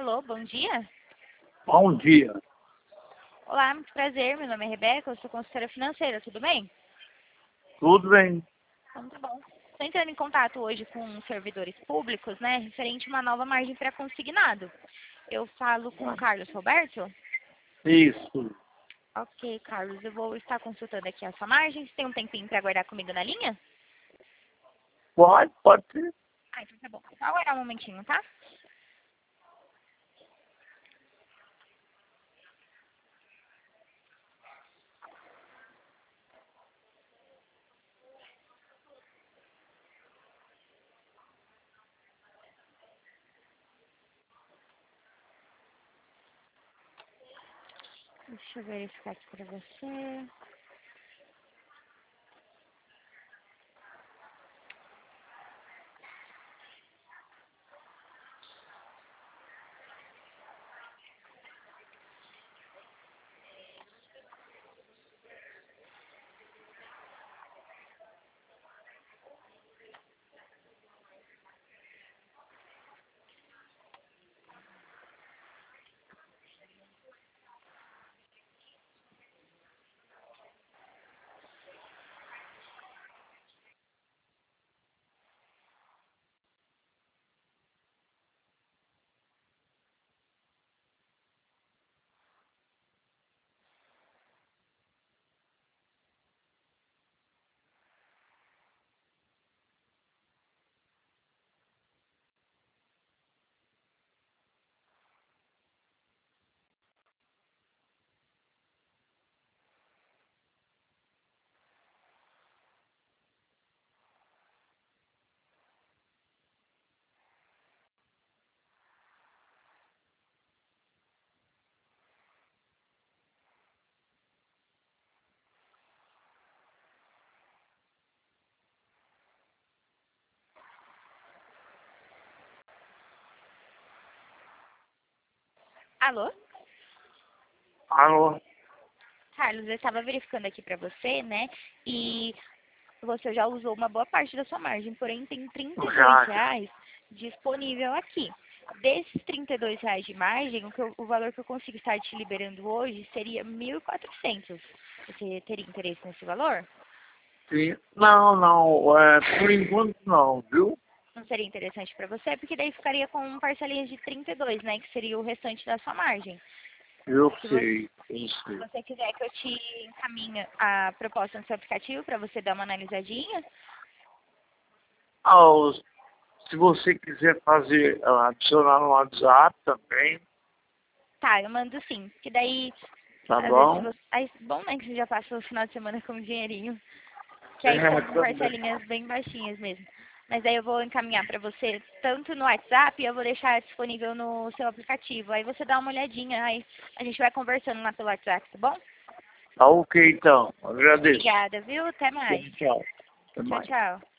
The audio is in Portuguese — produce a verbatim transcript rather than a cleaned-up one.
Alô, bom dia. Bom dia. Olá, muito prazer. Meu nome é Rebeca, eu sou consultora financeira, tudo bem? Tudo bem? Então tá bom. Estou entrando em contato hoje com servidores públicos, né, referente a uma nova margem para consignado. Eu falo com o Carlos Roberto? Isso. Ok, Carlos, eu vou estar consultando aqui a sua margem. Você tem um tempinho para aguardar comigo na linha? Pode, pode ser. Ah, então tá bom. Só aguardar um momentinho, tá? Deixa eu verificar aqui para você. Alô? Alô? Carlos, eu estava verificando aqui para você, né? E você já usou uma boa parte da sua margem, porém tem trinta e dois Já, já. reais disponível aqui. Desses trinta e dois reais de margem, o, que eu- o valor que eu consigo estar te liberando hoje seria mil e quatrocentos. Você teria interesse nesse valor? Sim. Não, não. É, por enquanto não, viu? Não seria interessante para você? Porque daí ficaria com parcelinhas de trinta e dois, né? Que seria o restante da sua margem. Eu Se você, sei, eu se sei. você quiser que eu te encaminhe a proposta no seu aplicativo para você dar uma analisadinha. Ah, os- se você quiser fazer, ah, adicionar no WhatsApp também, Tá, eu mando sim. Que daí, tá às vezes, se bom? você... Aí, bom, né, que você já passou o final de semana com um dinheirinho. Que aí É, ficam com também. parcelinhas bem baixinhas mesmo. Mas daí eu vou encaminhar para você tanto no WhatsApp e eu vou deixar disponível no seu aplicativo. Aí você dá uma olhadinha, aí a gente vai conversando lá pelo WhatsApp, tá bom? Tá ok, então. Agradeço. Obrigada, viu? Até Tchau, mais. tchau. Até Tchau, mais. tchau.